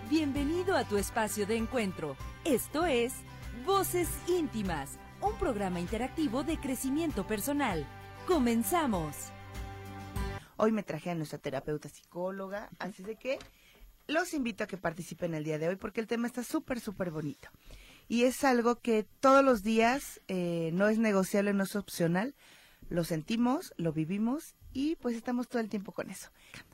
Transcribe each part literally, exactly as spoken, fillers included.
Bienvenido a tu espacio de encuentro. Esto es Voces Íntimas, un programa interactivo de crecimiento personal. ¡Comenzamos! Hoy me traje a nuestra terapeuta psicóloga, así de que los invito a que participen el día de hoy porque el tema está súper, súper bonito. Y es algo que todos los días eh, no es negociable, no es opcional. Lo sentimos, lo vivimos y pues estamos todo el tiempo con eso.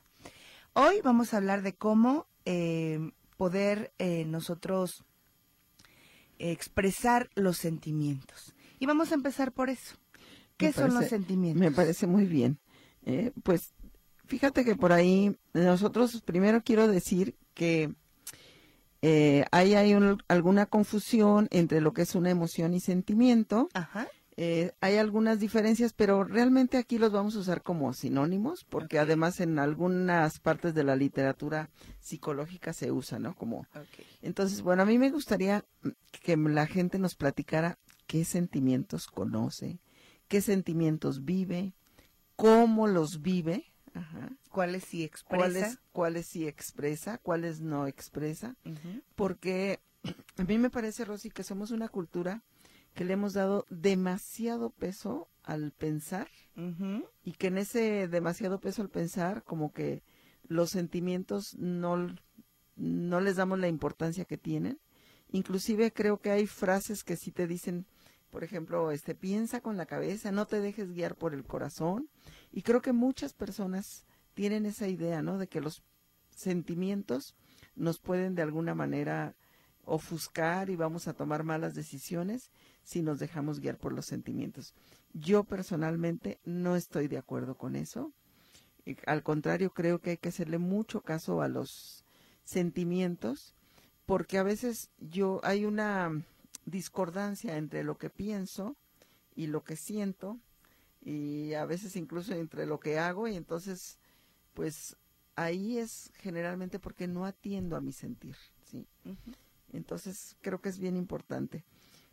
Hoy vamos a hablar de cómo eh, poder eh, nosotros eh, expresar los sentimientos. Y vamos a empezar por eso. ¿Qué Me son parece, los sentimientos? Me parece muy bien. Eh, pues fíjate que por ahí nosotros primero quiero decir que eh, ahí hay un, alguna confusión entre lo que es una emoción y sentimiento. Ajá. Eh, hay algunas diferencias, pero realmente aquí los vamos a usar como sinónimos, porque Okay. además en algunas partes de la literatura psicológica se usa, ¿no? Como, Okay. entonces, bueno, a mí me gustaría que la gente nos platicara qué sentimientos conoce, qué sentimientos vive, cómo los vive, ajá, ¿Cuáles sí expresa? cuáles, cuáles sí expresa, cuáles no expresa, Uh-huh. porque a mí me parece, Rosy, que somos una cultura que le hemos dado demasiado peso al pensar, Uh-huh. y que en ese demasiado peso al pensar, como que los sentimientos no, no les damos la importancia que tienen. Inclusive creo que hay frases que sí te dicen, por ejemplo, este, piensa con la cabeza, no te dejes guiar por el corazón. Y creo que muchas personas tienen esa idea, ¿no? De que los sentimientos nos pueden de alguna manera ofuscar y vamos a tomar malas decisiones si nos dejamos guiar por los sentimientos. Yo personalmente no estoy de acuerdo con eso. Y, al contrario, creo que hay que hacerle mucho caso a los sentimientos, porque a veces yo hay una discordancia entre lo que pienso y lo que siento, y a veces incluso entre lo que hago, y entonces pues ahí es generalmente porque no atiendo a mi sentir, ¿sí? Uh-huh. Entonces creo que es bien importante.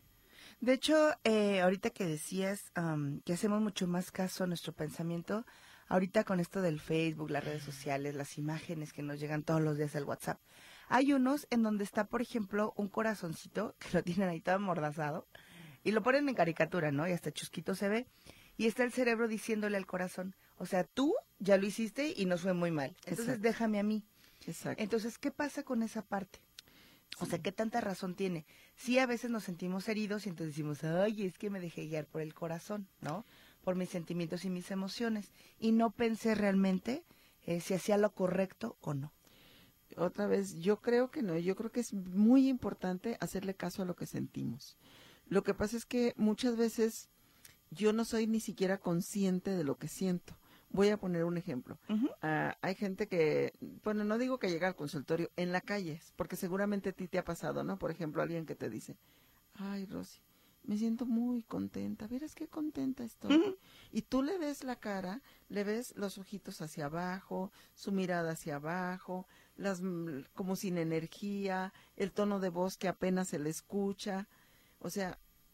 De hecho, eh, ahorita que decías um, que hacemos mucho más caso a nuestro pensamiento, ahorita con esto del Facebook, las redes sociales, las imágenes que nos llegan todos los días al WhatsApp, hay unos en donde está, por ejemplo, un corazoncito que lo tienen ahí todo amordazado y lo ponen en caricatura, ¿no? Y hasta chusquito se ve. Y está el cerebro diciéndole al corazón, o sea, tú ya lo hiciste y nos fue muy mal, entonces Exacto. déjame a mí. Exacto. Entonces, ¿qué pasa con esa parte? O sea, ¿qué tanta razón tiene? Sí, a veces nos sentimos heridos y entonces decimos, ay, es que me dejé guiar por el corazón, ¿no? Por mis sentimientos y mis emociones. Y no pensé realmente eh, si hacía lo correcto o no. Otra vez, yo creo que no, yo creo que es muy importante hacerle caso a lo que sentimos. Lo que pasa es que muchas veces yo no soy ni siquiera consciente de lo que siento. Voy a poner un ejemplo. Uh-huh. Uh, hay gente que, bueno, no digo que llega al consultorio, en la calle, porque seguramente a ti te ha pasado, ¿no? Por ejemplo, alguien que te dice, ay, Rosy, me siento muy contenta, verás qué contenta estoy. Uh-huh. Y tú le ves la cara, le ves los ojitos hacia abajo, su mirada hacia abajo, las como sin energía, el tono de voz que apenas se le escucha. O sea,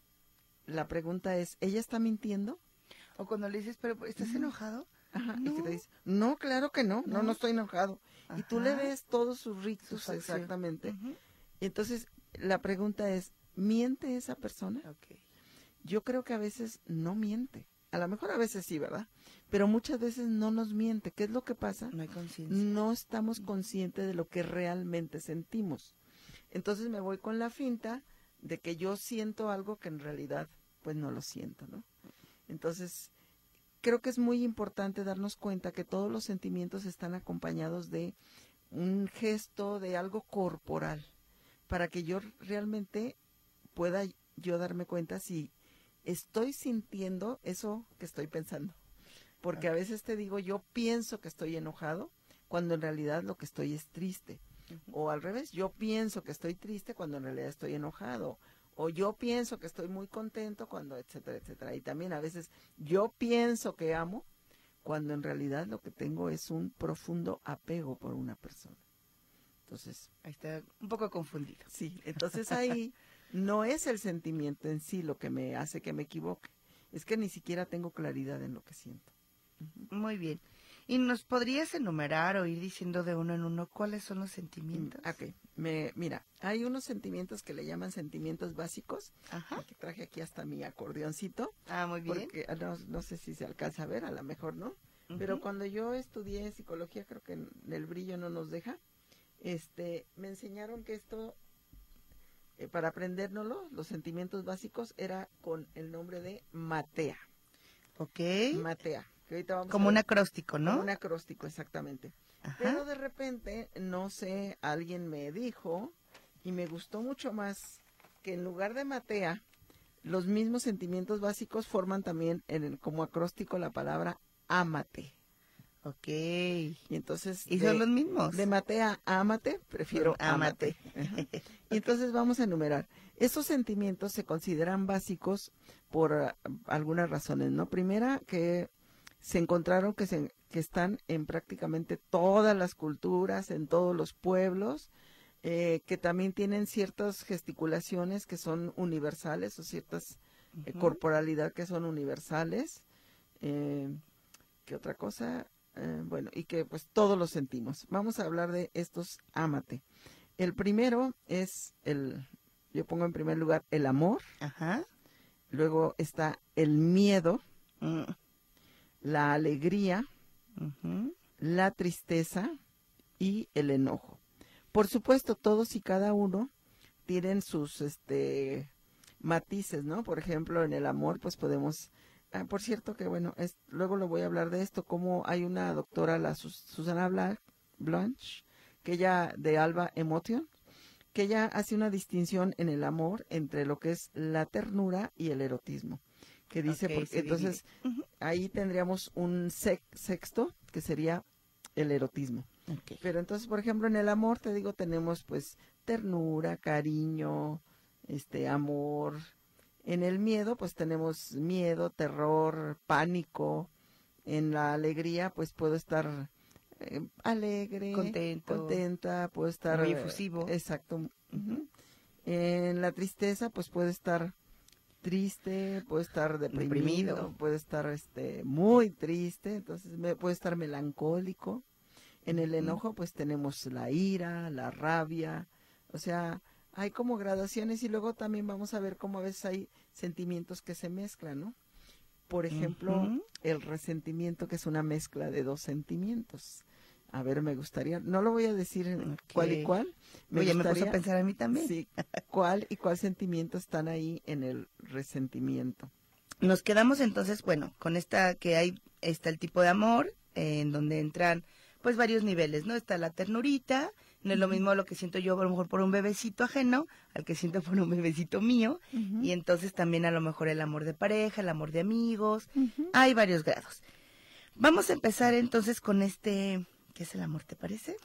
la pregunta es, ¿ella está mintiendo? O cuando le dices, pero ¿estás uh-huh. enojado? Ajá, no. Y que te dice, no, claro que no, no, no, no estoy enojado. Ajá. Y tú le ves todos sus ritos, sus exactamente. Uh-huh. Entonces, la pregunta es, ¿miente esa persona? Okay. Yo creo que a veces no miente. A lo mejor a veces sí, ¿verdad? Pero muchas veces no nos miente. ¿Qué es lo que pasa? No hay conciencia. No estamos conscientes de lo que realmente sentimos. Entonces me voy con la finta de que yo siento algo que en realidad, pues no lo siento, ¿no? Entonces, creo que es muy importante darnos cuenta que todos los sentimientos están acompañados de un gesto, de algo corporal, para que yo realmente pueda yo darme cuenta si estoy sintiendo eso que estoy pensando. Porque a veces te digo, yo pienso que estoy enojado, cuando en realidad lo que estoy es triste. Uh-huh. O al revés, yo pienso que estoy triste cuando en realidad estoy enojado. O yo pienso que estoy muy contento cuando, etcétera, etcétera. Y también a veces yo pienso que amo cuando en realidad lo que tengo es un profundo apego por una persona. Entonces, ahí está un poco confundido. Sí, entonces ahí no es el sentimiento en sí lo que me hace que me equivoque. Es que ni siquiera tengo claridad en lo que siento. Uh-huh. Muy bien. ¿Y nos podrías enumerar o ir diciendo de uno en uno cuáles son los sentimientos? Ok, me, mira, hay unos sentimientos que le llaman sentimientos básicos. Ajá. Que traje aquí hasta mi acordeoncito. Ah, muy bien. Porque no, no sé si se alcanza a ver, a lo mejor no. Uh-huh. Pero cuando yo estudié psicología, creo que en el brillo no nos deja, este, me enseñaron que esto, eh, para aprendérnoslo, los sentimientos básicos, era con el nombre de matea. Ok. Matea. Que ahorita vamos Como a un ver. acróstico, ¿no? Como un acróstico, exactamente. Ajá. Pero de repente, no sé, alguien me dijo, y me gustó mucho más, que en lugar de matea, los mismos sentimientos básicos forman también en el, como acróstico la palabra ámate. Ok. Y entonces... ¿Y de, son los mismos? De matea a ámate, prefiero ámate. Ámate. Y entonces vamos a enumerar. Estos sentimientos se consideran básicos por uh, algunas razones, ¿no? Primera, que se encontraron que, se, que están en prácticamente todas las culturas, en todos los pueblos, eh, que también tienen ciertas gesticulaciones que son universales o ciertas eh, Uh-huh. corporalidad que son universales. Eh, ¿Qué otra cosa? Eh, bueno, y que pues todos los sentimos. Vamos a hablar de estos ámate. El primero es el, yo pongo en primer lugar el amor. Ajá. Luego está el miedo, Mm. la alegría, Uh-huh. la tristeza y el enojo. Por supuesto, todos y cada uno tienen sus este matices, ¿no? Por ejemplo, en el amor, pues podemos, ah, por cierto que bueno, es, luego lo voy a hablar de esto, como hay una doctora, la Sus, Susana Bla, Blanche, que ella de Alba Emotion, que ella hace una distinción en el amor entre lo que es la ternura y el erotismo. Que dice, Okay, porque entonces uh-huh. ahí tendríamos un sex, sexto, que sería el erotismo. Okay. Pero entonces, por ejemplo, en el amor, te digo, tenemos pues ternura, cariño, este, amor. En el miedo, pues tenemos miedo, terror, pánico. En la alegría, pues puedo estar eh, alegre, Contento, contenta, puedo estar... muy efusivo. Eh, exacto. Uh-huh. En la tristeza, pues puedo estar triste, puedo estar deprimido, Deprimido. puedo estar este muy triste, entonces me puedo estar melancólico. En el enojo pues tenemos la ira, la rabia, o sea, hay como gradaciones y luego también vamos a ver cómo a veces hay sentimientos que se mezclan, ¿no? Por ejemplo, Uh-huh. el resentimiento, que es una mezcla de dos sentimientos. A ver, me gustaría, no lo voy a decir Okay. cuál y cuál. Me Oye, gustaría, me puso a pensar a mí también. Sí, cuál y cuál sentimiento están ahí en el resentimiento. Nos quedamos entonces, bueno, con esta que hay, está el tipo de amor, eh, en donde entran pues varios niveles, ¿no? Está la ternurita, no es lo mismo lo que siento yo a lo mejor por un bebecito ajeno, al que siento por un bebecito mío, Uh-huh. y entonces también a lo mejor el amor de pareja, el amor de amigos, Uh-huh. hay varios grados. Vamos a empezar entonces con este, ¿qué es el amor, te parece?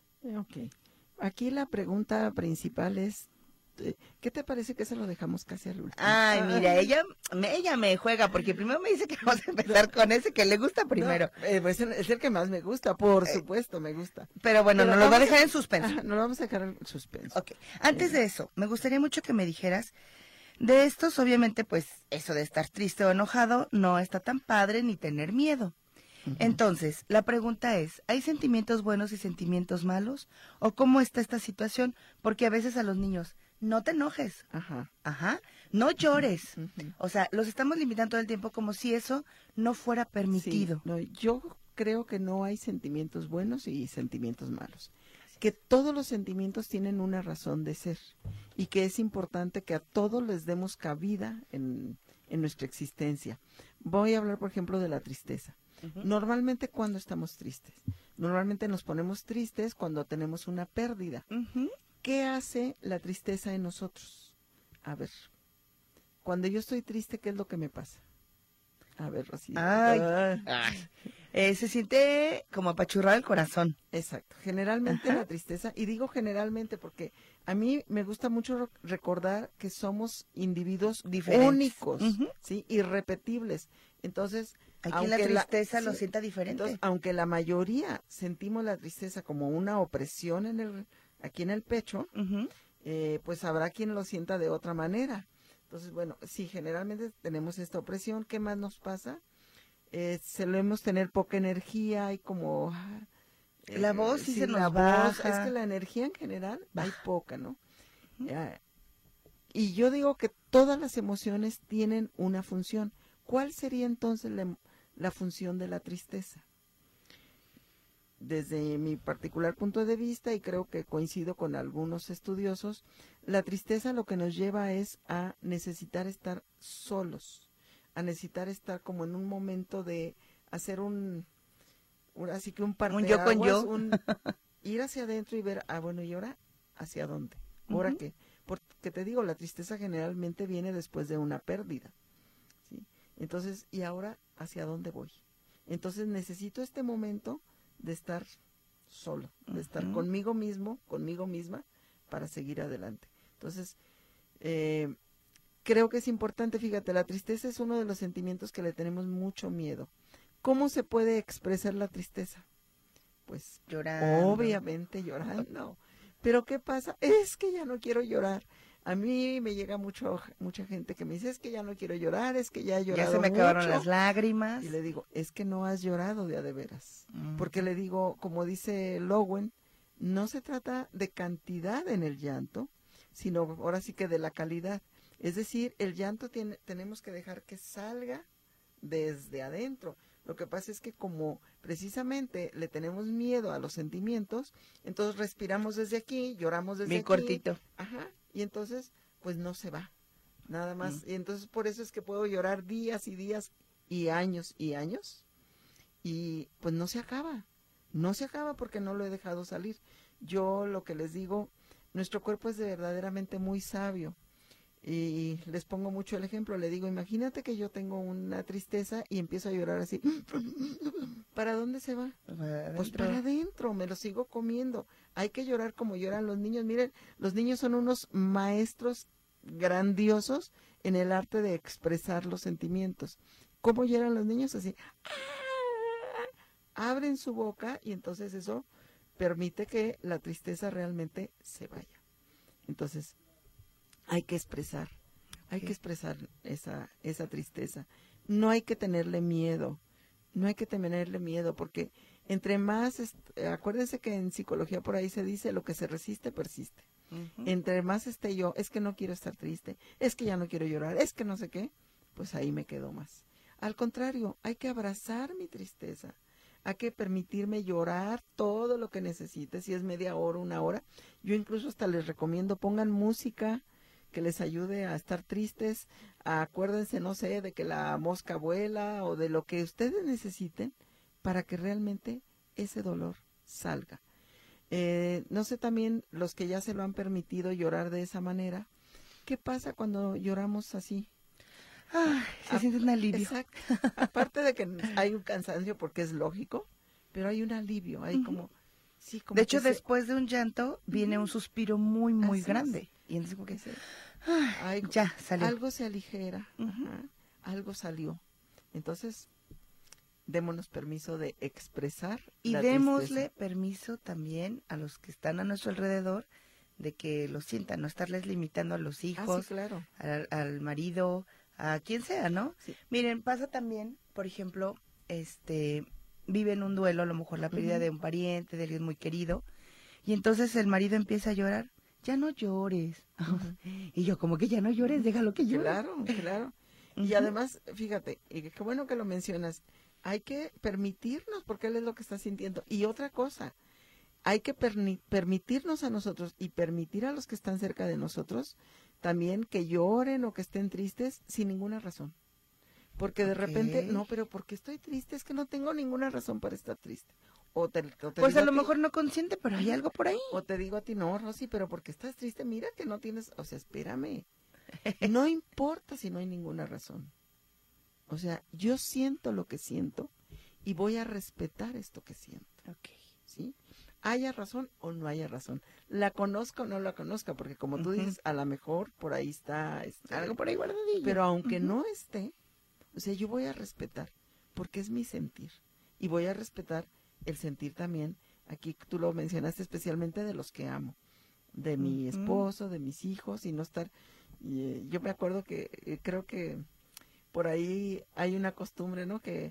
Ok. Aquí la pregunta principal es, eh, ¿qué te parece que se lo dejamos casi al último? Ay, mira, ella, me- ella me juega, porque primero me dice que vamos a empezar con ese que le gusta primero. No, eh, pues es el que más me gusta, por supuesto, me gusta. Pero bueno, Pero nos lo va a vamos dejar en suspenso. Ajá, no lo vamos a dejar en suspenso. Ok, antes de eso, me gustaría mucho que me dijeras, de estos obviamente pues eso de estar triste o enojado no está tan padre ni tener miedo. Uh-huh. Entonces, la pregunta es, ¿hay sentimientos buenos y sentimientos malos? ¿O cómo está esta situación? Porque a veces a los niños, no te enojes, Ajá. ajá, no llores. Uh-huh. O sea, los estamos limitando todo el tiempo como si eso no fuera permitido. Sí, no, yo creo que no hay sentimientos buenos y sentimientos malos. Que todos los sentimientos tienen una razón de ser y que es importante que a todos les demos cabida en, en nuestra existencia. Voy a hablar, por ejemplo, de la tristeza. Ujú. Normalmente, ¿cuándo estamos tristes? Normalmente nos ponemos tristes cuando tenemos una pérdida. Ujú. ¿Qué hace la tristeza en nosotros? A ver, cuando yo estoy triste, ¿qué es lo que me pasa? A ver, Rosita. Ay, Ah. ay. Eh, se siente como apachurrado el corazón. Exacto, generalmente Ajá. la tristeza, y digo generalmente porque a mí me gusta mucho re- recordar que somos individuos Diferentes. únicos, Ujú. ¿sí? Irrepetibles. Entonces, Aquí la aunque tristeza lo sí, sienta diferente. entonces, aunque la mayoría sentimos la tristeza como una opresión en el, aquí en el pecho, Ujú. eh, pues habrá quien lo sienta de otra manera. Entonces, bueno, sí, generalmente tenemos esta opresión. ¿Qué más nos pasa? eh, solemos tener poca energía y como... eh, La voz sí, sí, se nos la voz, baja. es que la energía en general Baja. hay poca, ¿no? Ujú. Eh, y yo digo que todas las emociones tienen una función. ¿Cuál sería entonces la, la función de la tristeza? Desde mi particular punto de vista, y creo que coincido con algunos estudiosos, la tristeza lo que nos lleva es a necesitar estar solos, a necesitar estar como en un momento de hacer un, un así que un Un yo con parteaguas, yo. un ir hacia adentro y ver, ah, bueno, ¿y ahora hacia dónde? ¿Ahora Ujú. qué? Porque te digo, la tristeza generalmente viene después de una pérdida, ¿sí? Entonces, ¿y ahora hacia dónde voy? Entonces necesito este momento de estar solo, de estar Ujú. conmigo mismo, conmigo misma, para seguir adelante. Entonces, eh, creo que es importante, fíjate, la tristeza es uno de los sentimientos que le tenemos mucho miedo. ¿Cómo se puede expresar la tristeza? Pues, Llorando. obviamente llorando. Pero ¿qué pasa? Es que ya no quiero llorar. A mí me llega mucho, mucha gente que me dice, es que ya no quiero llorar, es que ya he llorado Ya se me acabaron mucho. las lágrimas. Y le digo, es que no has llorado de a de veras. Mm. Porque le digo, como dice Lowen, no se trata de cantidad en el llanto, sino ahora sí que de la calidad. Es decir, el llanto tiene, tenemos que dejar que salga desde adentro. Lo que pasa es que como precisamente le tenemos miedo a los sentimientos, entonces respiramos desde aquí, lloramos desde Bien aquí. cortito. Ajá, y entonces pues no se va, nada más. Mm. Y entonces por eso es que puedo llorar días y días y años y años y pues no se acaba, no se acaba porque no lo he dejado salir. Yo lo que les digo, nuestro cuerpo es de verdaderamente muy sabio. Y les pongo mucho el ejemplo, le digo, imagínate que yo tengo una tristeza y empiezo a llorar así. ¿Para dónde se va? Para Pues adentro. para adentro, me lo sigo comiendo. Hay que llorar como lloran los niños. Miren, los niños son unos maestros grandiosos en el arte de expresar los sentimientos. ¿Cómo lloran los niños? Así. Abren su boca y entonces eso permite que la tristeza realmente se vaya. Entonces, hay que expresar, hay Ok. que expresar esa, esa tristeza. No hay que tenerle miedo, no hay que tenerle miedo, porque entre más, est- acuérdense que en psicología por ahí se dice, lo que se resiste, persiste. Ujú. Entre más esté yo, es que no quiero estar triste, es que ya no quiero llorar, es que no sé qué, pues ahí me quedo más. Al contrario, hay que abrazar mi tristeza, hay que permitirme llorar todo lo que necesite, si es media hora, una hora. Yo incluso hasta les recomiendo, pongan música que les ayude a estar tristes, acuérdense, no sé, de que la mosca vuela o de lo que ustedes necesiten para que realmente ese dolor salga. Eh, no sé también los que ya se lo han permitido llorar de esa manera, ¿qué pasa cuando lloramos así? Ay, se A- siente un alivio. Exacto. Aparte de que hay un cansancio porque es lógico, pero hay un alivio, hay Ujú. como, sí, como De hecho, que se- después de un llanto viene un suspiro muy, muy Así es. grande. Y entonces como que, que se- ay, ay, ya salió. algo se aligera, Ujú. ajá, algo salió. Entonces, démonos permiso de expresar Y la démosle tristeza. permiso también a los que están a nuestro alrededor de que lo sientan, no estarles limitando a los Ah, sí, hijos, claro. al, al marido, a quien sea, ¿no? Sí. Miren, pasa también, por ejemplo, este, viven un duelo, a lo mejor la pérdida Ujú. de un pariente, de alguien muy querido, y entonces el marido empieza a llorar, ya no llores. Ujú. Y yo, como que ya no llores, déjalo que llore. Claro, claro. Y Ujú. además, fíjate, y qué bueno que lo mencionas, hay que permitirnos, porque él es lo que está sintiendo. Y otra cosa, hay que perni- permitirnos a nosotros y permitir a los que están cerca de nosotros también que lloren o que estén tristes sin ninguna razón. Porque de Ok. repente, no, pero ¿por qué estoy triste? Es que no tengo ninguna razón para estar triste. O te, o te Pues digo a lo ti- mejor no consciente, pero hay algo por ahí. O te digo a ti, no, Rosy, pero porque estás triste, mira que no tienes, o sea, espérame. No importa si no hay ninguna razón. O sea, yo siento lo que siento y voy a respetar esto que siento, Ok. ¿sí? Haya razón o no haya razón. La conozca o no la conozca, porque como tú Ujú. dices, a lo mejor por ahí está este, Algo por ahí guardadillo. pero aunque Ujú. no esté, o sea, yo voy a respetar, porque es mi sentir. Y voy a respetar el sentir también, aquí tú lo mencionaste especialmente de los que amo, de mi Ujú. esposo, de mis hijos, y no estar, y, eh, yo me acuerdo que eh, creo que por ahí hay una costumbre, ¿no? Que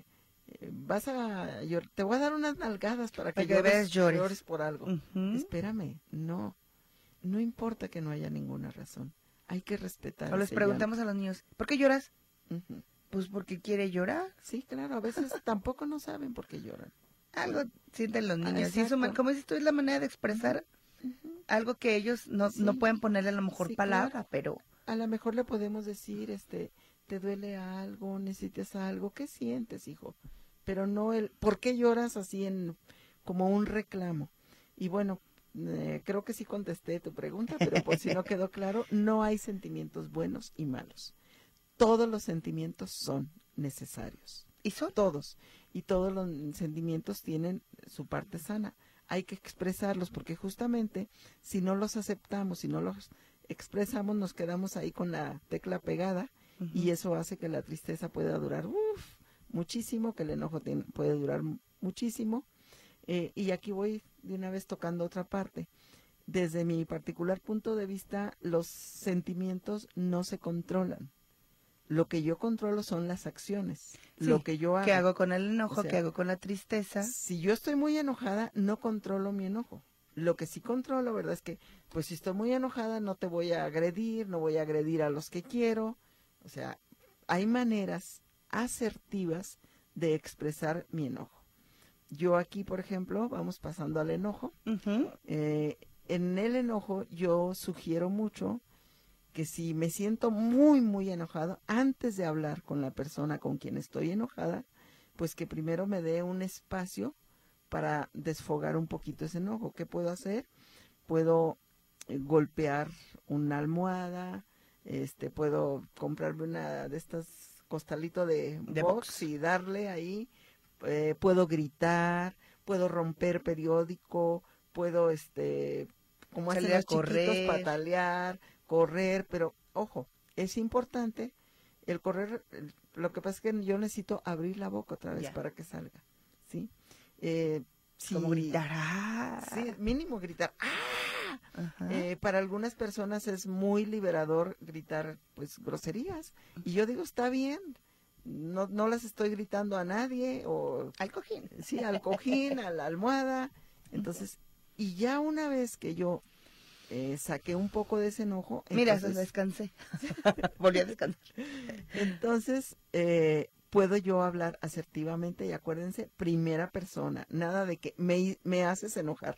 eh, vas a llor- te voy a dar unas nalgadas para que, Para que llores, veas llores. llores por algo. Ujú. Espérame, no, no importa que no haya ninguna razón, hay que respetar. O les ese preguntamos a los niños, ¿por qué lloras? llanto. Ujú. Pues porque quiere llorar. Sí, claro, a veces tampoco no saben por qué lloran. Algo sienten los Ah, niños. Y eso, exacto. como dices tú, es la manera de expresar Ujú. algo que ellos no, Sí. no pueden ponerle a lo mejor Sí, palabra, claro. pero A lo mejor le podemos decir, este, te duele algo, necesitas algo, ¿qué sientes, hijo? Pero no el, ¿por qué lloras así en, como un reclamo? Y bueno, eh, creo que sí contesté tu pregunta, pero por si no quedó claro, no hay sentimientos buenos y malos. Todos los sentimientos son necesarios. ¿y son? Todos. Y todos los sentimientos tienen su parte sana. Hay que expresarlos porque justamente si no los aceptamos, si no los expresamos, nos quedamos ahí con la tecla pegada Ujú. y eso hace que la tristeza pueda durar uf, muchísimo, que el enojo tiene- puede durar mu- muchísimo. Eh, y aquí voy de una vez tocando otra parte. Desde mi particular punto de vista, los sentimientos no se controlan. Lo que yo controlo son las acciones, Sí, lo que yo hago. ¿Qué hago con el enojo? O sea, ¿Qué hago con la tristeza? Si yo estoy muy enojada, no controlo mi enojo. Lo que sí controlo, ¿verdad? Es que, pues si estoy muy enojada, no te voy a agredir, no voy a agredir a los que quiero. O sea, hay maneras asertivas de expresar mi enojo. Yo aquí, por ejemplo, vamos pasando al enojo. Ujú. Eh, en el enojo yo sugiero mucho que si me siento muy, muy enojado, antes de hablar con la persona con quien estoy enojada, pues que primero me dé un espacio para desfogar un poquito ese enojo. ¿Qué puedo hacer? Puedo eh, golpear una almohada, este, puedo comprarme una de estas costalitos de, De box, box. y darle ahí, eh, puedo gritar, puedo romper periódico, puedo, este, como hacen Salir a los chiquitos, correr. patalear, correr, pero ojo, es importante el correr. el- Lo que pasa es que yo necesito abrir la boca otra vez Ya. para que salga, ¿sí? Eh, Como si- gritar. ¡Ah! Sí, mínimo gritar. ¡Ah! Ajá. Eh, para algunas personas es muy liberador gritar, pues, groserías. Y yo digo, está bien, no, no las estoy gritando a nadie, o Al cojín. sí, al cojín, a la almohada. Entonces, y ya una vez que yo eh, saqué un poco de ese enojo, Mira, entonces, descansé. Volví a descansar. entonces eh, puedo yo hablar asertivamente y acuérdense, primera persona, nada de que me, me haces enojar.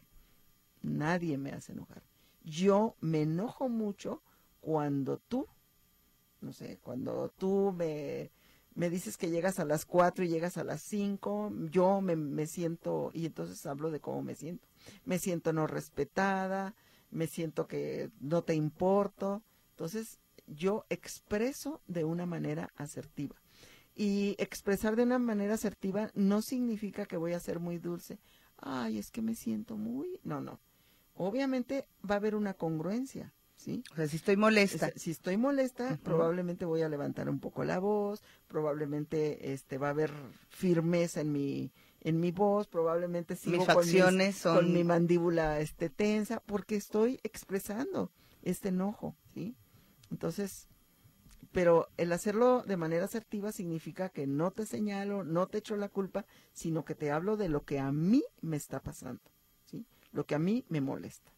Nadie me hace enojar. Yo me enojo mucho cuando tú, no sé, cuando tú me, me dices que llegas a las cuatro y llegas a las cinco, yo me, me siento, y entonces hablo de cómo me siento. Me siento no respetada, me siento que no te importo. Entonces, yo expreso de una manera asertiva. Y expresar de una manera asertiva no significa que voy a ser muy dulce. Ay, es que me siento muy... No, no. Obviamente va a haber una congruencia, ¿sí? O sea, si estoy molesta. Es- Si estoy molesta, Ujú. probablemente voy a levantar un poco la voz, probablemente este va a haber firmeza en mi en mi voz, probablemente sigo Mis con, facciones son- con mi mandíbula este tensa porque estoy expresando este enojo, ¿sí? Entonces, pero el hacerlo de manera asertiva significa que no te señalo, no te echo la culpa, sino que te hablo de lo que a mí me está pasando, ¿sí? Lo que a mí me molesta.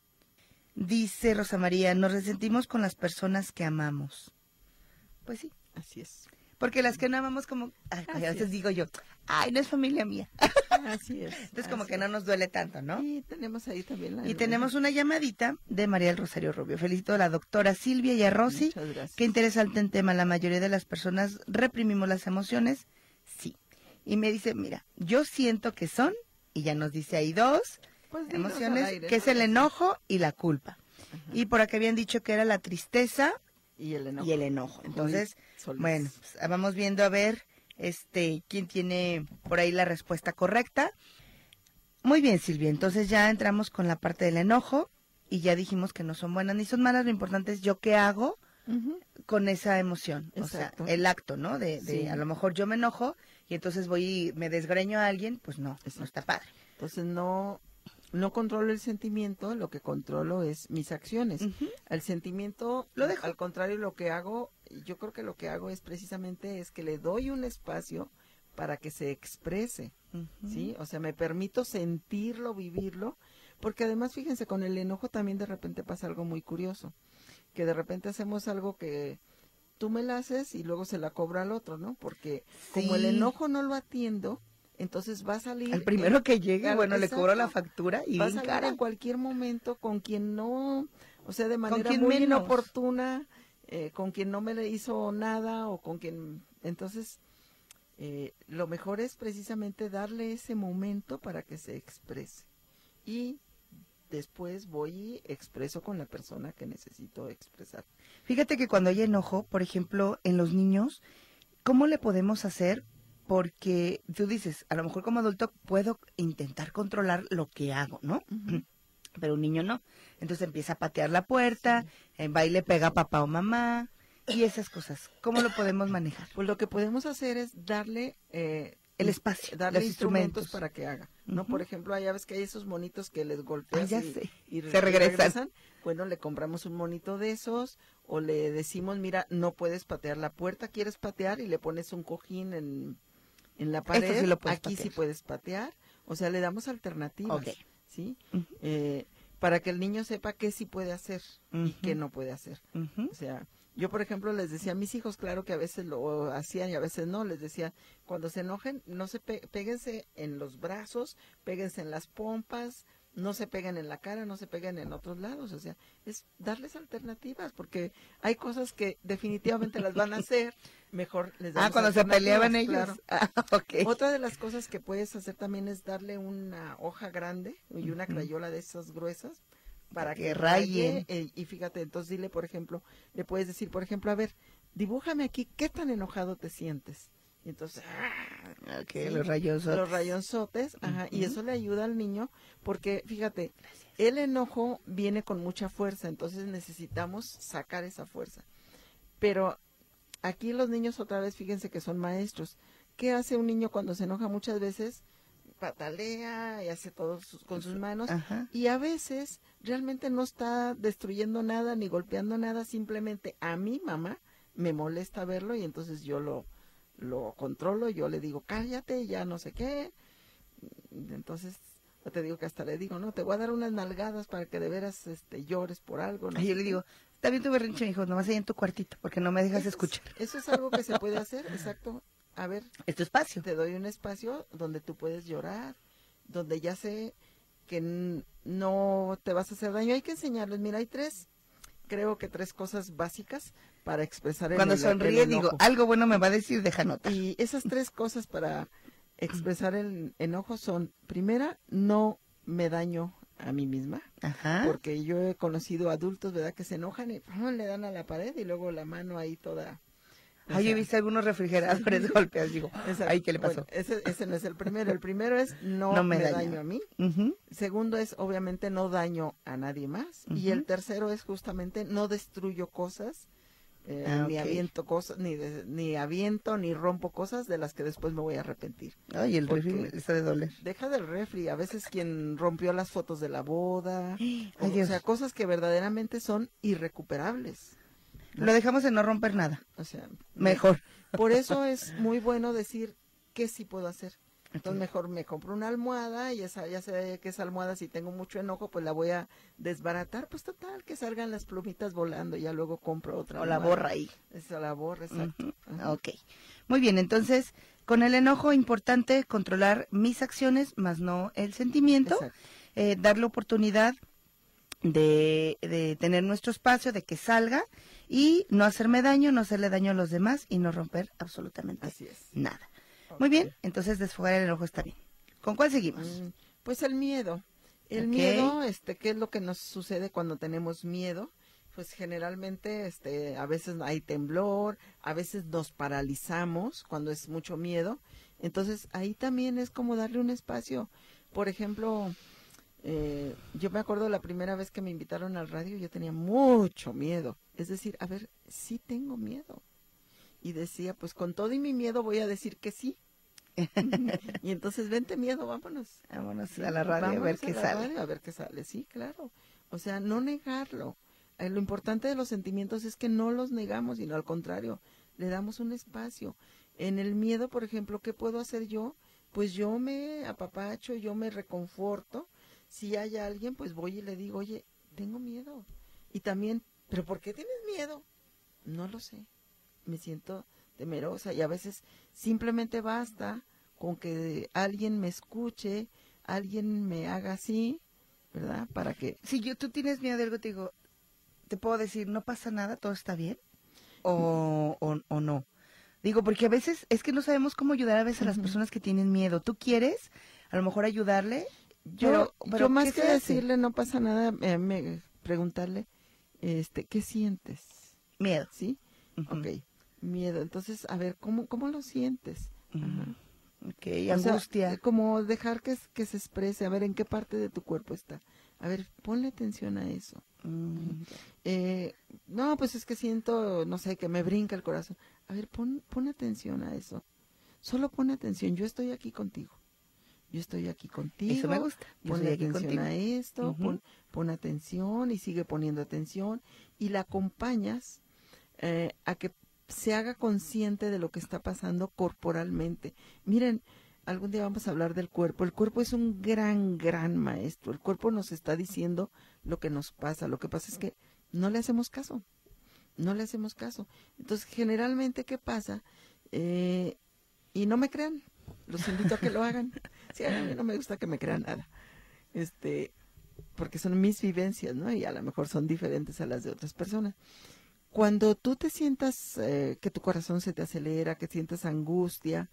Dice Rosa María, nos resentimos con las personas que amamos. Pues sí, Así es. porque las que no amamos como, ay, Así a veces es. digo yo, ay, no es familia mía. Así es. Entonces como así que no es. nos duele tanto, ¿no? Y tenemos ahí también la... Y tenemos una llamadita de María del Rosario Rubio. Felicito a la doctora Silvia y a Rosy. Muchas gracias. Qué interesante el tema. La mayoría de las personas reprimimos las emociones. Sí. Y me dice, mira, yo siento que son, y ya nos dice ahí dos Pues dinos al emociones, aire, que ¿no? es el enojo y la culpa. Y por acá habían dicho que era la tristeza Y el enojo. y el enojo. Entonces, Solís. bueno, pues, vamos viendo a ver este quién tiene por ahí la respuesta correcta. Muy bien, Silvia. Entonces ya entramos con la parte del enojo y ya dijimos que no son buenas ni son malas. Lo importante es yo qué hago Ujú. con esa emoción. Exacto. O sea, el acto, ¿no? De, de Sí. a lo mejor yo me enojo y entonces voy y me desgreño a alguien, pues no, no Exacto. está padre. Entonces no, no controlo el sentimiento, lo que controlo es mis acciones. Ujú. El sentimiento, Lo dejo. al contrario, lo que hago, yo creo que lo que hago es precisamente es que le doy un espacio para que se exprese, Ujú. ¿sí? O sea, me permito sentirlo, vivirlo, porque además, fíjense, con el enojo también de repente pasa algo muy curioso, que de repente hacemos algo que tú me la haces y luego se la cobra al otro, ¿no? Porque como el Sí. enojo no lo atiendo, entonces va a salir... Al primero en- que llegue, al- bueno, le cobro la exacto. factura y Va a bien salir cara. en cualquier momento con quien no, o sea, de manera quien muy menos. inoportuna, eh, con quien no me le hizo nada o con quien, entonces, eh, lo mejor es precisamente darle ese momento para que se exprese y después voy y expreso con la persona que necesito expresar. Fíjate que cuando hay enojo, por ejemplo, en los niños, ¿cómo le podemos hacer? Porque tú dices, a lo mejor como adulto puedo intentar controlar lo que hago, ¿no? Ujú. Pero un niño no. Entonces empieza a patear la puerta, eh, va y le pega a papá o mamá y esas cosas. ¿Cómo lo podemos manejar? Pues lo que podemos hacer es darle eh, El in- espacio, darle los instrumentos, instrumentos. para que haga, ¿no? Ujú. Por ejemplo, ya ves que hay esos monitos que les golpeas Ah, ya y, sé. y Se re- regresan. Bueno, le compramos un monito de esos o le decimos, mira, no puedes patear la puerta, quieres patear y le pones un cojín en, en la pared. Esto sí lo puedes Aquí sí patear. puedes patear. O sea, le damos alternativas, Ok. ¿sí? Ujú. Eh, para que el niño sepa qué sí puede hacer y Ujú. qué no puede hacer. Ujú. O sea, yo, por ejemplo, les decía a mis hijos, claro que a veces lo hacían y a veces no, les decía, cuando se enojen, no se pe péguense en los brazos, péguense en las pompas, no se peguen en la cara, no se peguen en otros lados, o sea, es darles alternativas, porque hay cosas que definitivamente las van a hacer, mejor les damos Ah, cuando se alternativas, peleaban ellos. claro. Ah, ok. Otra de las cosas que puedes hacer también es darle una hoja grande y una Ujú. crayola de esas gruesas para Para que, que raye. rayen. eh, y fíjate, entonces dile, por ejemplo, le puedes decir, por ejemplo, a ver, dibújame aquí qué tan enojado te sientes. Y entonces, ¡ah! Ok, ¿sí? los rayonzotes. Los rayonzotes, ajá, y Ujú. eso le ayuda al niño porque, fíjate, el enojo viene con mucha fuerza, entonces necesitamos sacar esa fuerza. Pero aquí los niños otra vez, fíjense que son maestros. ¿Qué hace un niño cuando se enoja? Muchas veces patalea y hace todo sus- con sus manos Ajá. y a veces realmente no está destruyendo nada ni golpeando nada, simplemente a mi mamá me molesta verlo y entonces yo lo, lo controlo, yo le digo cállate, ya no sé qué, entonces yo te digo que hasta le digo, no, te voy a dar unas nalgadas para que de veras este, llores por algo. No Ay, sé yo le qué. digo, está bien tu berrinche, hijo, nomás ahí en tu cuartito, porque no me dejas Eso es- escuchar. Eso es algo que se puede hacer, exacto. A ver, Es tu espacio. te doy un espacio donde tú puedes llorar, donde ya sé que n- no te vas a hacer daño. Hay que enseñarles, mira, hay tres, creo que tres cosas básicas para expresar el, Cuando el- el sonríe, digo, enojo. algo bueno me va a decir, deja nota. Y esas tres cosas para expresar el enojo son, primera, no me daño a mí misma, Ajá. porque yo he conocido adultos, ¿verdad?, que se enojan y ¡pum!, le dan a la pared y luego la mano ahí toda... o Ay, yo he sea, visto algunos refrigeradores golpeados, digo, Exacto. ay, ¿qué le pasó? Bueno, ese, ese no es el primero. El primero es no, No me me, daño. daño a mí. Ujú. Segundo es, obviamente, no daño a nadie más. Y Ujú. el tercero es justamente no destruyo cosas, eh, Ah, ni ok. aviento cosas, ni, de- ni aviento, ni rompo cosas de las que después me voy a arrepentir. Ay, el Porque- refri me está de doler. Deja del refri, a veces quien rompió las fotos de la boda, Ay, o, o Dios. sea, cosas que verdaderamente son irrecuperables. ¿no? Lo dejamos en no romper nada. O sea, Mejor. por eso es muy bueno decir qué sí puedo hacer. Entonces Ok. mejor me compro una almohada y esa, ya sé que esa almohada, si tengo mucho enojo, pues la voy a desbaratar. Pues total, que salgan las plumitas volando y ya luego compro otra O la almohada. borra ahí. Esa la borra, exacto. Ujú. Ajá. Ok. Muy bien, entonces, con el enojo, importante controlar mis acciones, más no el sentimiento. Exacto. Eh, darle oportunidad de, de tener nuestro espacio, de que salga y no hacerme daño, no hacerle daño a los demás y no romper absolutamente Así es. nada. Muy Ok. bien, entonces desfogar el enojo está bien. ¿Con cuál seguimos? Mm, Pues el miedo. El Ok. miedo, este, ¿qué es lo que nos sucede cuando tenemos miedo? Pues generalmente, este, a veces hay temblor, a veces nos paralizamos cuando es mucho miedo. Entonces ahí también es como darle un espacio. Por ejemplo, eh, yo me acuerdo la primera vez que me invitaron al radio, yo tenía mucho miedo. Es decir, a ver, sí tengo miedo. Y decía, pues con todo y mi miedo voy a decir que sí. Y entonces, vente miedo, vámonos. Vámonos a la radio a ver Vámonos qué la sale. radio a ver qué sale, sí, claro. O sea, no negarlo. Eh, lo importante de los sentimientos es que no los negamos, sino al contrario, le damos un espacio. En el miedo, por ejemplo, ¿qué puedo hacer yo? Pues yo me apapacho, yo me reconforto. Si hay alguien, pues voy y le digo, oye, tengo miedo. Y también, ¿pero por qué tienes miedo? No lo sé. Me siento temerosa y a veces simplemente basta con que alguien me escuche, alguien me haga así, ¿verdad? Para que... Si yo, tú tienes miedo de algo, te digo, te puedo decir, no pasa nada, todo está bien, o, o, o no. Digo, porque a veces es que no sabemos cómo ayudar a veces a las Ujú. personas que tienen miedo. ¿Tú quieres a lo mejor ayudarle? Yo, Pero- pero yo más ¿qué que se hace? decirle no pasa nada, eh, me, preguntarle, este, ¿qué sientes? Miedo. ¿Sí? Ujú. Ok, miedo. Entonces, a ver, ¿cómo, cómo lo sientes? Ujú. Ajá. Ok, O sea, angustia. eh, como dejar que, que se exprese, a ver en qué parte de tu cuerpo está. A ver, ponle atención a eso. Mm, Eh, no, pues es que siento, no sé, que me brinca el corazón. A ver, pon, pon atención a eso. Solo pon atención, yo estoy aquí contigo. Yo estoy aquí contigo. Eso me gusta. Yo Ponle estoy aquí atención contigo. a esto, Ujú. pon, pon atención y sigue poniendo atención. Y la acompañas eh, a que se haga consciente de lo que está pasando corporalmente. Miren, algún día vamos a hablar del cuerpo. El cuerpo es un gran, gran maestro. El cuerpo nos está diciendo lo que nos pasa. Lo que pasa es que no le hacemos caso. No le hacemos caso. Entonces, generalmente, ¿qué pasa? Eh, y no me crean. Los invito a que lo hagan. Sí, a mí no me gusta que me crean nada. Este, porque son mis vivencias, ¿no? Y a lo mejor son diferentes a las de otras personas. Cuando tú te sientas eh, que tu corazón se te acelera, que sientas angustia,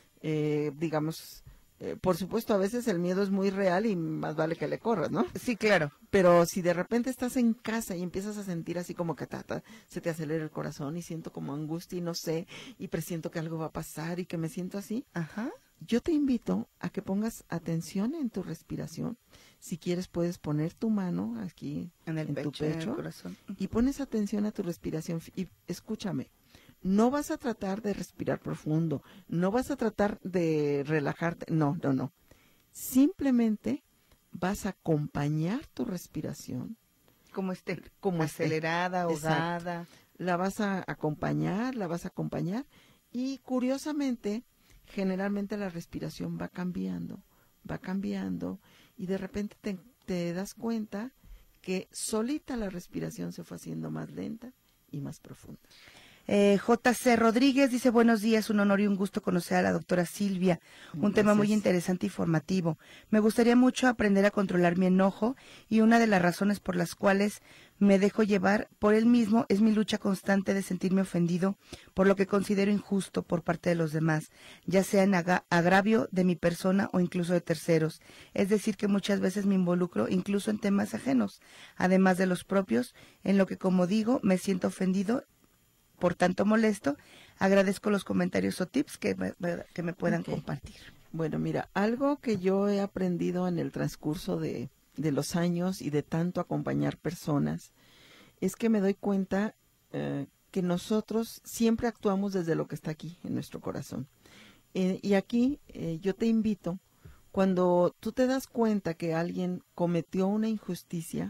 eh, digamos, eh, por supuesto a veces el miedo es muy real y más vale que le corras, ¿no? Sí, claro. Pero si de repente estás en casa y empiezas a sentir así como que ta, ta, se te acelera el corazón y siento como angustia y no sé, y presiento que algo va a pasar y que me siento así, Ajá. yo te invito a que pongas atención en tu respiración. Si quieres puedes poner tu mano aquí En el en pecho, tu en el pecho corazón. y pones atención a tu respiración y escúchame, no vas a tratar de respirar profundo, no vas a tratar de relajarte, no, no, no. Simplemente vas a acompañar tu respiración Como esté. como esté. Acelerada, Exacto. ahogada. La vas a acompañar, la vas a acompañar y curiosamente, generalmente la respiración va cambiando, va cambiando y de repente te, te das cuenta que solita la respiración se fue haciendo más lenta y más profunda. Eh, J C Rodríguez dice, buenos días, un honor y un gusto conocer a la doctora Silvia. Un Gracias. tema muy interesante y formativo. Me gustaría mucho aprender a controlar mi enojo y una de las razones por las cuales me dejo llevar por él mismo es mi lucha constante de sentirme ofendido por lo que considero injusto por parte de los demás, ya sea en aga- agravio de mi persona o incluso de terceros. Es decir, que muchas veces me involucro incluso en temas ajenos, además de los propios, en lo que, como digo, me siento ofendido. Por tanto, molesto, agradezco los comentarios o tips que me, que me puedan Ok. compartir. Bueno, mira, algo que yo he aprendido en el transcurso de, de los años y de tanto acompañar personas, es que me doy cuenta eh, que nosotros siempre actuamos desde lo que está aquí, en nuestro corazón. Eh, y aquí eh, yo te invito, cuando tú te das cuenta que alguien cometió una injusticia,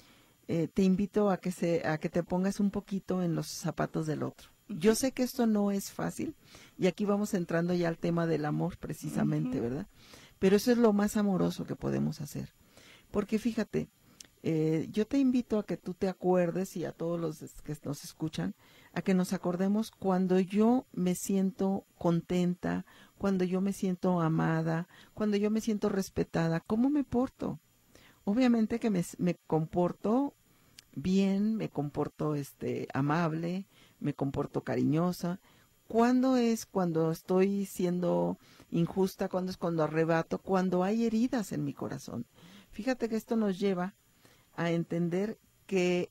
eh, te invito a que, se, a que te pongas un poquito en los zapatos del otro. Yo sé que esto no es fácil y aquí vamos entrando ya al tema del amor precisamente, Ujú. ¿verdad? Pero eso es lo más amoroso que podemos hacer. Porque fíjate, eh, yo te invito a que tú te acuerdes y a todos los que nos escuchan, a que nos acordemos cuando yo me siento contenta, cuando yo me siento amada, cuando yo me siento respetada, ¿cómo me porto? Obviamente que me, me comporto bien, me comporto este amable, me comporto cariñosa. ¿Cuándo es cuando estoy siendo injusta? ¿Cuándo es cuando arrebato? Cuando hay heridas en mi corazón. Fíjate que esto nos lleva a entender que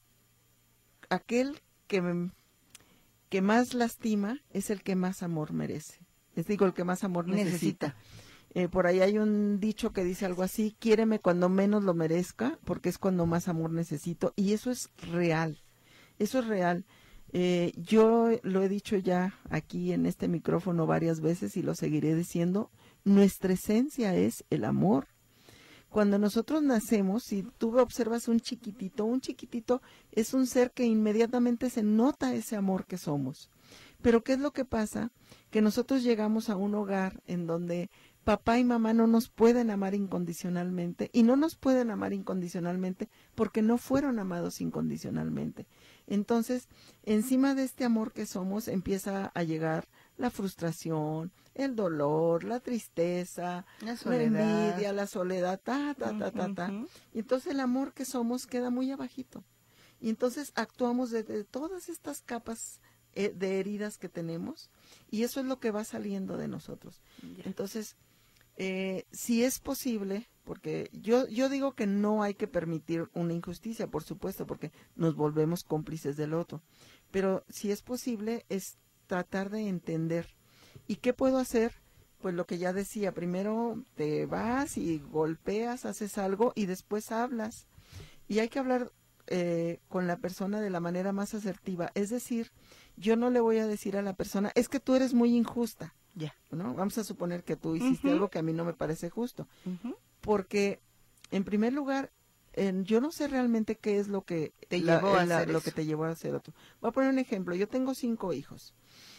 aquel que, me, que más lastima es el que más amor merece. Les digo, el que más amor necesita. Necesita. Eh, por ahí hay un dicho que dice algo así, quiéreme cuando menos lo merezca, porque es cuando más amor necesito. Y eso es real, eso es real. Eh, yo lo he dicho ya aquí en este micrófono varias veces y lo seguiré diciendo, nuestra esencia es el amor. Cuando nosotros nacemos, si tú observas un chiquitito, un chiquitito es un ser que inmediatamente se nota ese amor que somos. Pero ¿qué es lo que pasa? Que nosotros llegamos a un hogar en donde papá y mamá no nos pueden amar incondicionalmente, y no nos pueden amar incondicionalmente porque no fueron amados incondicionalmente. Entonces, encima de este amor que somos, empieza a llegar la frustración, el dolor, la tristeza, la, soledad. la envidia, la soledad, ta, ta, ta, ta, ta. Uh-huh. Y entonces el amor que somos queda muy abajito. Y entonces actuamos desde todas estas capas eh, de heridas que tenemos, y eso es lo que va saliendo de nosotros. Yeah. Entonces, eh, si es posible, porque yo, yo digo que no hay que permitir una injusticia, por supuesto, porque nos volvemos cómplices del otro. Pero si es posible, es tratar de entender. ¿Y qué puedo hacer? Pues lo que ya decía, primero te vas y golpeas, haces algo y después hablas. Y hay que hablar eh, con la persona de la manera más asertiva. Es decir, yo no le voy a decir a la persona, es que tú eres muy injusta. Ya. Yeah. ¿No? Vamos a suponer que tú hiciste uh-huh. algo que a mí no me parece justo. Uh-huh. Porque, en primer lugar, eh, yo no sé realmente qué es lo que te la, llevó a la, hacer lo eso. que te llevó a hacer otro. Voy a poner un ejemplo. Yo tengo cinco hijos.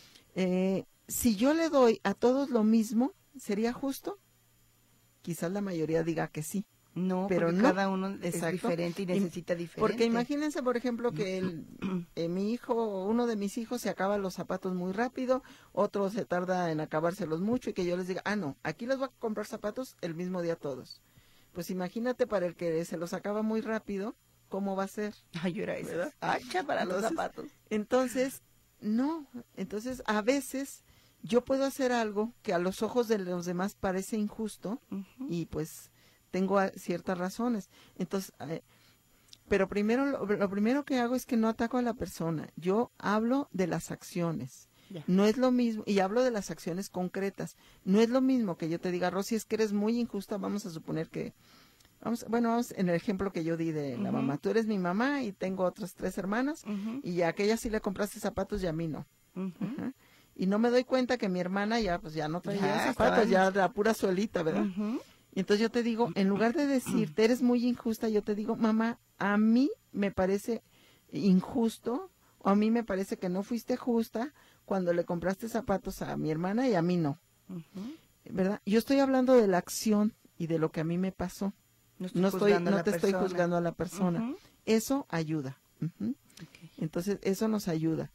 Eh, si yo le doy a todos lo mismo, ¿sería justo? Quizás la mayoría diga que sí. No, pero no. Cada uno es Exacto. diferente y necesita y, diferente. Porque imagínense, por ejemplo, que el, eh, mi hijo, uno de mis hijos se acaba los zapatos muy rápido, otro se tarda en acabárselos mucho, y que yo les diga, ah, no, aquí les voy a comprar zapatos el mismo día todos. Pues imagínate, para el que se los acaba muy rápido, ¿cómo va a ser? Ay, yo era esa. Hacha para entonces, los zapatos. Entonces, no. Entonces, a veces yo puedo hacer algo que a los ojos de los demás parece injusto, uh-huh. y pues tengo ciertas razones. Entonces, eh, pero primero lo, lo primero que hago es que no ataco a la persona. Yo hablo de las acciones. Yeah. No es lo mismo, y hablo de las acciones concretas. No es lo mismo que yo te diga, Rosy, es que eres muy injusta. Vamos a suponer que, vamos, bueno, vamos en el ejemplo que yo di de uh-huh. la mamá. Tú eres mi mamá y tengo otras tres hermanas, uh-huh. y a aquella sí le compraste zapatos y a mí no. Uh-huh. Uh-huh. Y no me doy cuenta que mi hermana ya, pues ya no traía ya, zapatos, ya la pura suelita, ¿verdad? Uh-huh. Y entonces yo te digo, en lugar de decirte, eres muy injusta, yo te digo, mamá, a mí me parece injusto, o a mí me parece que no fuiste justa cuando le compraste zapatos a mi hermana y a mí no. Uh-huh. ¿Verdad? Yo estoy hablando de la acción y de lo que a mí me pasó. No, estoy no, estoy, no te persona. estoy juzgando a la persona. Uh-huh. Eso ayuda. Uh-huh. Okay. Entonces, eso nos ayuda.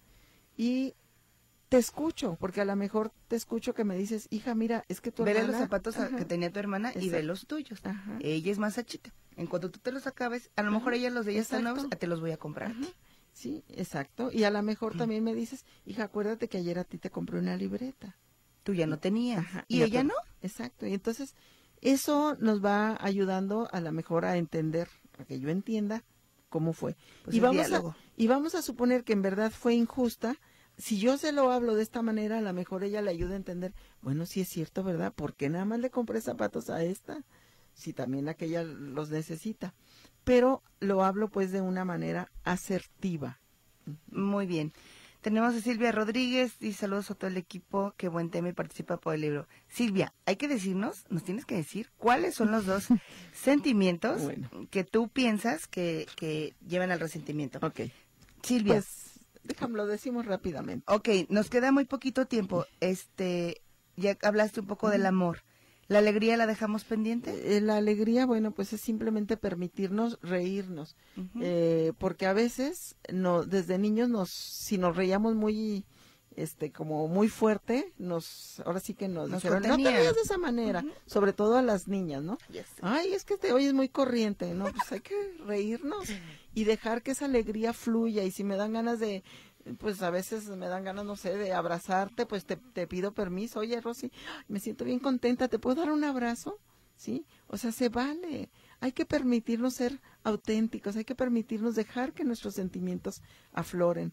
Y te escucho, porque a lo mejor te escucho que me dices, hija, mira, es que tu Vele hermana... los zapatos Ajá. que tenía tu hermana Exacto. y ve los tuyos. Ajá. Ella es más achita. En cuanto tú te los acabes, a lo mejor Ajá. ella los de ella están nuevos, te los voy a comprar. Ajá. Sí, exacto. Y a lo mejor también me dices, hija, acuérdate que ayer a ti te compré una libreta. Tú ya no tenías. Ajá. ¿Y, y ella no? Exacto. Y entonces, eso nos va ayudando a lo mejor a entender, a que yo entienda cómo fue. Pues y, vamos a, y vamos a suponer que en verdad fue injusta. Si yo se lo hablo de esta manera, a lo mejor ella le ayuda a entender, bueno, sí es cierto, ¿verdad? ¿Por qué nada más le compré zapatos a esta? Si también aquella los necesita. Pero lo hablo pues de una manera asertiva. Muy bien. Tenemos a Silvia Rodríguez y saludos a todo el equipo. Qué buen tema y participa por el libro. Silvia, hay que decirnos, nos tienes que decir cuáles son los dos sentimientos bueno. que tú piensas que, que llevan al resentimiento. Ok. Silvia. Pues, déjame, lo decimos rápidamente. Ok, nos queda muy poquito tiempo. Este, ya hablaste un poco uh-huh. del amor. ¿La alegría la dejamos pendiente? Eh, la alegría, bueno, pues es simplemente permitirnos reírnos, uh-huh. eh, porque a veces, no, desde niños, nos, si nos reíamos muy, este, como muy fuerte, nos, ahora sí que nos, nos dijeron, no te rías de esa manera, uh-huh. sobre todo a las niñas, ¿no? Yes. Ay, es que te oyes muy corriente, ¿no? Pues hay que reírnos y dejar que esa alegría fluya, y si me dan ganas de... pues a veces me dan ganas, no sé, de abrazarte, pues te, te pido permiso. Oye, Rosy, me siento bien contenta, ¿te puedo dar un abrazo? ¿Sí? O sea, se vale. Hay que permitirnos ser auténticos, hay que permitirnos dejar que nuestros sentimientos afloren.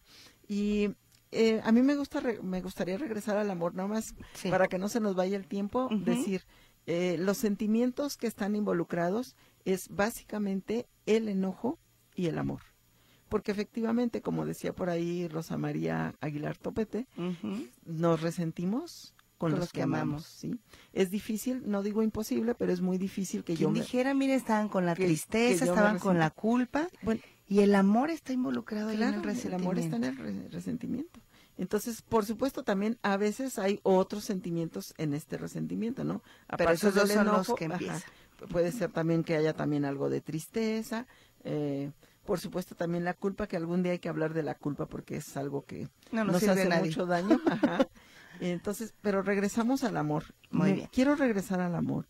Y eh, a mí me gusta re, me gustaría regresar al amor, nada más sí. para que no se nos vaya el tiempo, uh-huh. decir, eh, los sentimientos que están involucrados es básicamente el enojo y el amor. Porque efectivamente, como decía por ahí Rosa María Aguilar Topete, uh-huh. nos resentimos con, con los, los que amamos, ¿sí? Es difícil, no digo imposible, pero es muy difícil que yo me... dijera, mire, estaban con la que, tristeza, que estaban con la culpa, bueno, y el amor está involucrado claro, en el resentimiento. El amor está en el re- resentimiento. Entonces, por supuesto, también a veces hay otros sentimientos en este resentimiento, ¿no? Aparte Pero esos dos del son los enojo, que empiezan. ajá, puede ser también que haya también algo de tristeza, eh, por supuesto también la culpa, que algún día hay que hablar de la culpa porque es algo que No nos nos sirve a hace nadie. mucho daño. Ajá. Entonces, pero regresamos al amor. Muy Me- bien. Quiero regresar al amor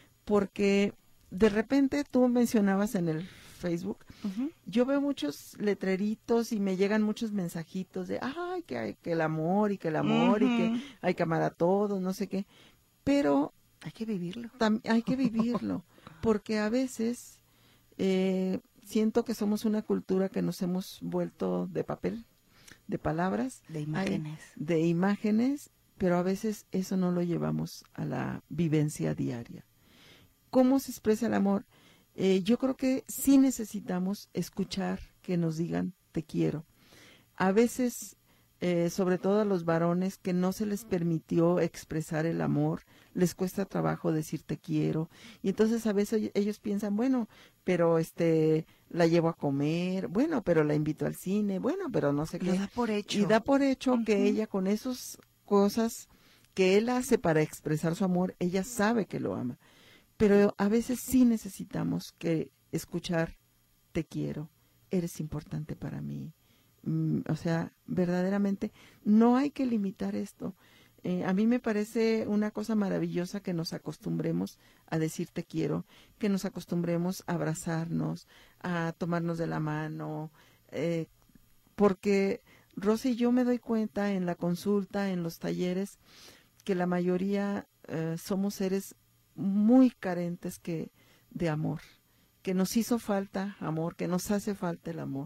porque de repente tú mencionabas en el Facebook, Ujú. yo veo muchos letreritos y me llegan muchos mensajitos de, ay, que, hay- que el amor y que el amor y que Ujú. hay que amar a todos, no sé qué, pero Hay que vivirlo. tam- hay que vivirlo, porque a veces eh, siento que somos una cultura que nos hemos vuelto de papel, de palabras, De hay- imágenes. de imágenes, pero a veces eso no lo llevamos a la vivencia diaria. ¿Cómo se expresa el amor? Eh, yo creo que sí necesitamos escuchar que nos digan te quiero. A veces, eh, sobre todo a los varones que no se les permitió expresar el amor, les cuesta trabajo decir te quiero. Y entonces a veces ellos piensan, bueno, pero este la llevo a comer, bueno, pero la invito al cine, bueno, pero no sé Lo qué. da por hecho. Y da por hecho que Ujú. ella con esas cosas que él hace para expresar su amor, ella sabe que lo ama. Pero a veces sí necesitamos que escuchar te quiero, eres importante para mí. Mm, o sea, verdaderamente no hay que limitar esto. Eh, a mí me parece una cosa maravillosa que nos acostumbremos a decir te quiero, que nos acostumbremos a abrazarnos, a tomarnos de la mano, eh, porque Rosy y yo me doy cuenta en la consulta, en los talleres, que la mayoría eh, somos seres muy carentes que de amor, que nos hizo falta amor, que nos hace falta el amor.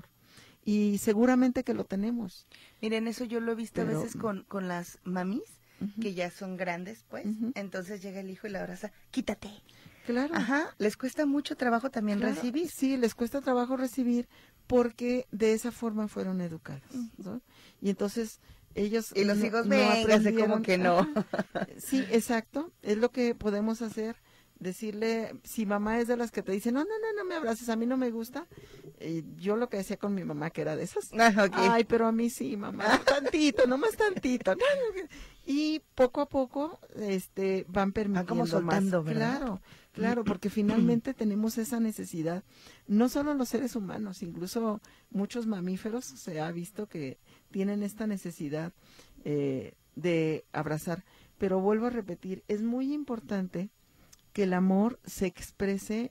Y seguramente que lo tenemos. Miren, eso yo lo he visto Pero- a veces con, con las mamis, Ujú. que ya son grandes, pues. Ujú. Entonces llega el hijo y la abraza, quítate. Claro. Ajá, les cuesta mucho trabajo también Claro, recibir. Sí, les cuesta trabajo recibir porque de esa forma fueron educados, ¿no? Y entonces ellos Y los no- hijos, no véngase, aprendieron- como que no. Ajá. Sí, exacto, es lo que podemos hacer, decirle, si mamá es de las que te dice, no, no, no, no me abraces, a mí no me gusta, eh, yo lo que decía con mi mamá, que era de esas, Ah, ok. ay, pero a mí sí, mamá, tantito, nomás tantito, no, no, no. Y poco a poco, este, van permitiendo como soltando, más. ¿verdad? Claro, claro, porque finalmente tenemos esa necesidad, no solo los seres humanos, incluso muchos mamíferos se ha visto que tienen esta necesidad eh, de abrazar. Pero vuelvo a repetir, es muy importante que el amor se exprese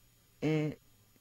eh,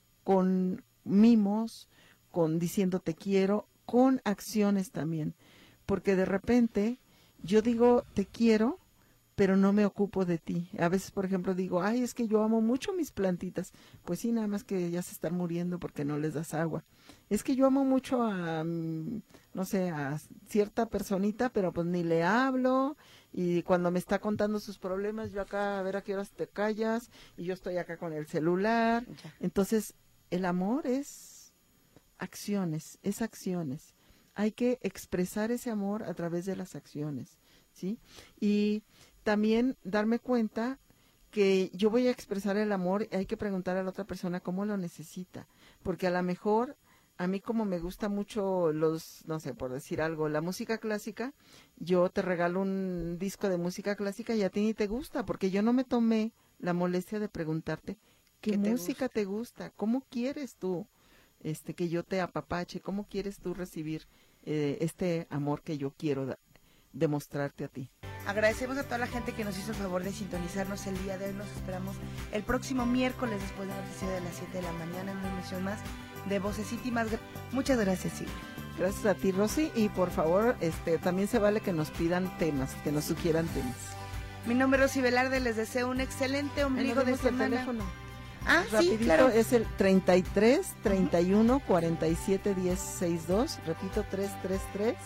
con mimos, con diciendo te quiero, con acciones también, porque de repente yo digo te quiero, pero no me ocupo de ti. A veces, por ejemplo, digo, ay, es que yo amo mucho mis plantitas. Pues sí, nada más que ya se están muriendo porque no les das agua. Es que yo amo mucho a, mm, no sé, a cierta personita, pero pues ni le hablo. Y cuando me está contando sus problemas, yo acá, a ver a qué horas te callas, y yo estoy acá con el celular. Ya. Entonces, el amor es acciones, es acciones. Hay que expresar ese amor a través de las acciones, ¿sí? Y también darme cuenta que yo voy a expresar el amor y hay que preguntar a la otra persona cómo lo necesita, porque a lo mejor a mí como me gusta mucho los, no sé, por decir algo, la música clásica, yo te regalo un disco de música clásica y a ti ni te gusta, porque yo no me tomé la molestia de preguntarte qué ¿Qué te música te gusta, cómo quieres tú este que yo te apapache, cómo quieres tú recibir eh, este amor que yo quiero da- demostrarte a ti. Agradecemos a toda la gente que nos hizo el favor de sintonizarnos el día de hoy. Nos esperamos el próximo miércoles después de la noticiero de las siete de la mañana en una emisión más de Voces Íntimas. Muchas gracias, Silvia. Gracias a ti, Rosy, y por favor, este también se vale que nos pidan temas, que nos sugieran temas. Mi nombre es Rosy Velarde, les deseo un excelente ombligo de Ahí nos vemos el semana. teléfono. Ah, sí, Rapidito, claro. es el treinta y tres, treinta y uno, cuarenta y siete, diez, sesenta y dos, repito, trescientos treinta y tres,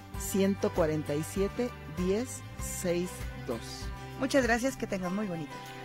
ciento cuarenta y siete, diez, sesenta y dos. Muchas gracias, que tengan muy bonito.